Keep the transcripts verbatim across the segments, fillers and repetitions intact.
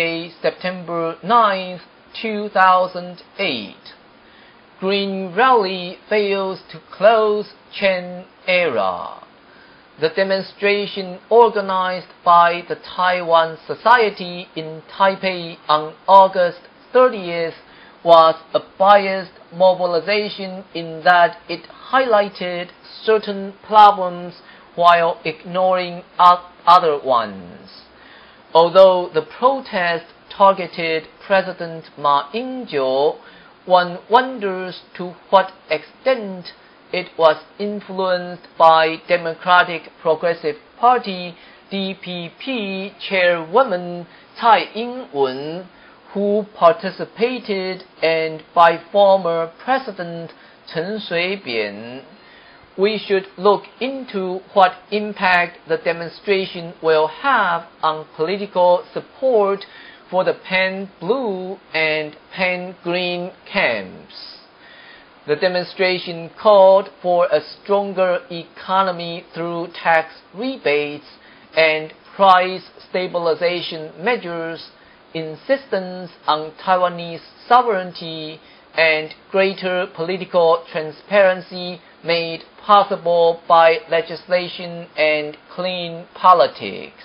Friday, September ninth, two thousand eight. Green Rally fails to close Chen era. The demonstration organized by the Taiwan Society in Taipei on August thirtieth was a biased mobilization in that it highlighted certain problems while ignoring other ones. Although the protest targeted President Ma Ying-jeou, one wonders to what extent it was influenced by Democratic Progressive Party D P P chairwoman Tsai Ing-wen, who participated, and by former President Chen Shui-bian. We should look into what impact the demonstration will have on political support for the pan-blue and pan-green camps. The demonstration called for a stronger economy through tax rebates and price stabilization measures, insistence on Taiwanese sovereignty, and greater political transparency made possible by legislation and clean politics.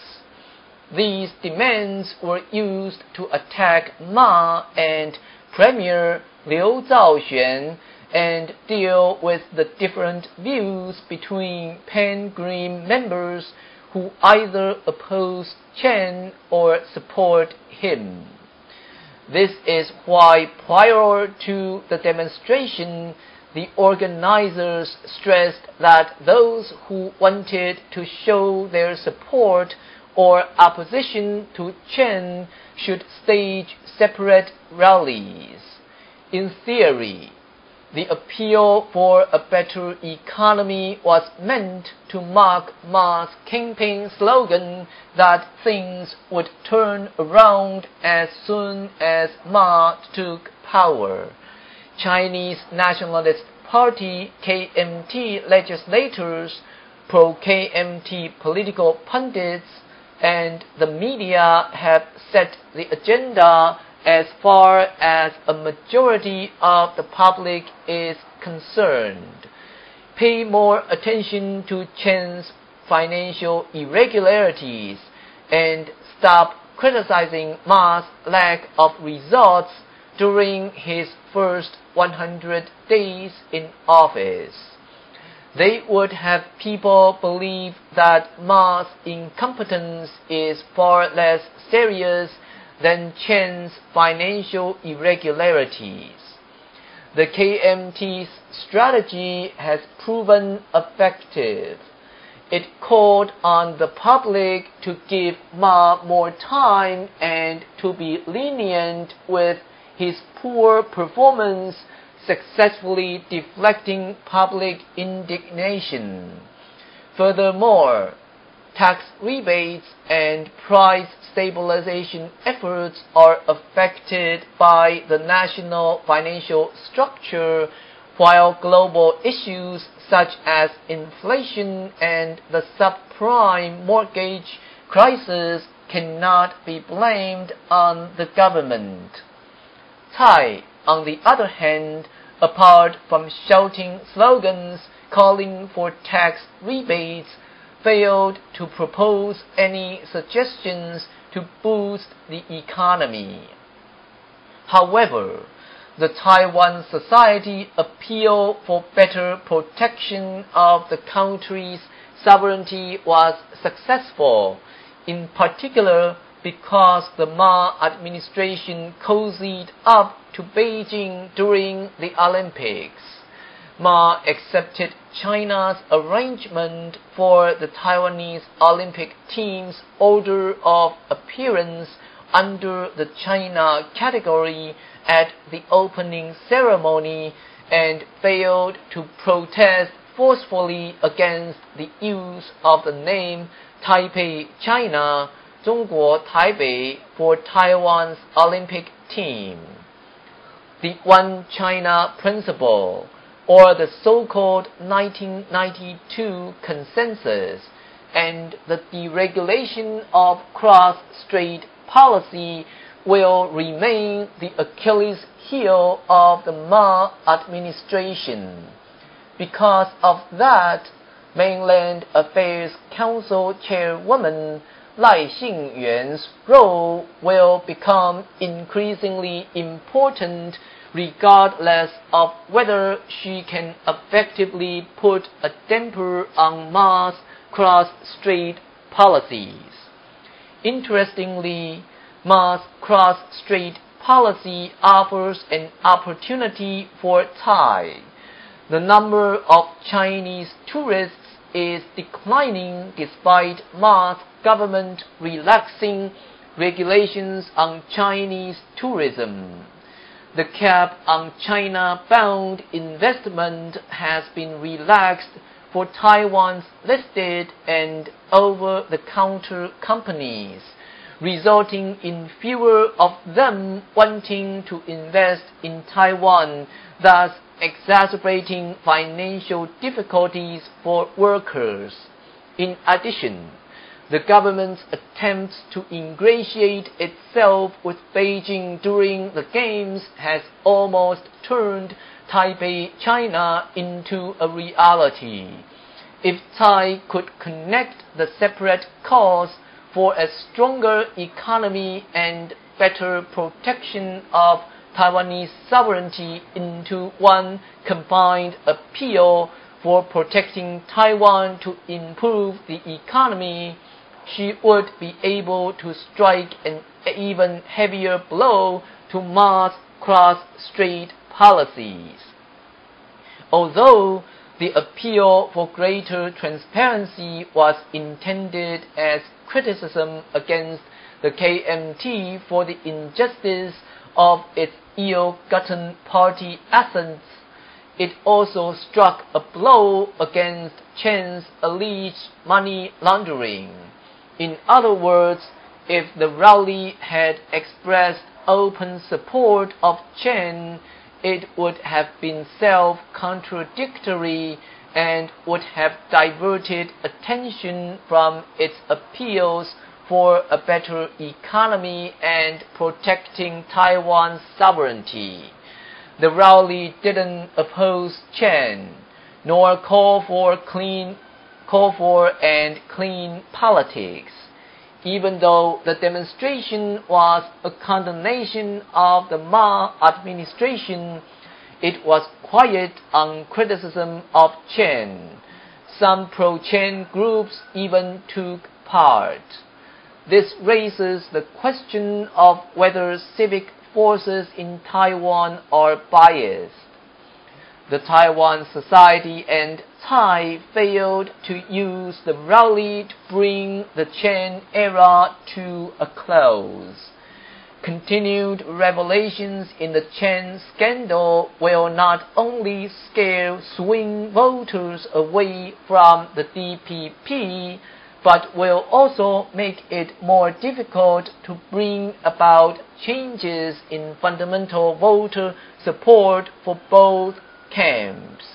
These demands were used to attack Ma and Premier Liu Zhaoxuan and deal with the different views between pan-green members who either oppose Chen or support him. This is why prior to the demonstration, the organizers stressed that those who wanted to show their support or opposition to Chen should stage separate rallies. In theory, the appeal for a better economy was meant to mark Ma's campaign slogan that things would turn around as soon as Ma took power. Chinese Nationalist Party K M T legislators, pro-K M T political pundits, and the media have set the agenda as far as a majority of the public is concerned. Pay more attention to Chen's financial irregularities and stop criticizing Ma's lack of results during his first one hundred days in office. They would have people believe that Ma's incompetence is far less serious than Chen's financial irregularities. The K M T's strategy has proven effective. It called on the public to give Ma more time and to be lenient with his poor performance, successfully deflecting public indignation. Furthermore, tax rebates and price stabilization efforts are affected by the national financial structure, while global issues such as inflation and the subprime mortgage crisis cannot be blamed on the government. Tsai, on the other hand, apart from shouting slogans calling for tax rebates, failed to propose any suggestions to boost the economy. However, the Taiwan Society appeal for better protection of the country's sovereignty was successful, in particular because the Ma administration cozied up to Beijing during the Olympics. Ma accepted China's arrangement for the Taiwanese Olympic team's order of appearance under the China category at the opening ceremony and failed to protest forcefully against the use of the name Taipei China, 中国台北 for Taiwan's Olympic team. The One China principle, or the so-called nineteen ninety-two consensus, and the deregulation of cross-strait policy will remain the Achilles heel of the Ma administration. Because of that, Mainland Affairs Council Chairwoman Lai Xingyuan's role will become increasingly important regardless of whether she can effectively put a damper on Ma's cross-strait policies. Interestingly, Ma's cross-strait policy offers an opportunity for Tsai. The number of Chinese tourists is declining despite Ma's government relaxing regulations on Chinese tourism. The cap on China-bound investment has been relaxed for Taiwan's listed and over-the-counter companies, resulting in fewer of them wanting to invest in Taiwan, thus exacerbating financial difficulties for workers. In addition, the government's attempts to ingratiate itself with Beijing during the Games has almost turned Taipei, China into a reality. If Tsai could connect the separate cause for a stronger economy and better protection of Taiwanese sovereignty into one combined appeal for protecting Taiwan to improve the economy, she would be able to strike an even heavier blow to Ma's cross-strait policies. Although the appeal for greater transparency was intended as criticism against the K M T for the injustice of its ill-gotten party assets, it also struck a blow against Chen's alleged money laundering. In other words, if the rally had expressed open support of Chen, it would have been self-contradictory and would have diverted attention from its appeals for a better economy and protecting Taiwan's sovereignty. The rally didn't oppose Chen, nor call for clean, call for and clean politics. Even though the demonstration was a condemnation of the Ma administration, it was quiet on criticism of Chen. Some pro-Chen groups even took part. This raises the question of whether civic forces in Taiwan are biased. The Taiwan Society and Tsai failed to use the rally to bring the Chen era to a close. Continued revelations in the Chen scandal will not only scare swing voters away from the D P P, but will also make it more difficult to bring about changes in fundamental voter support for both camps.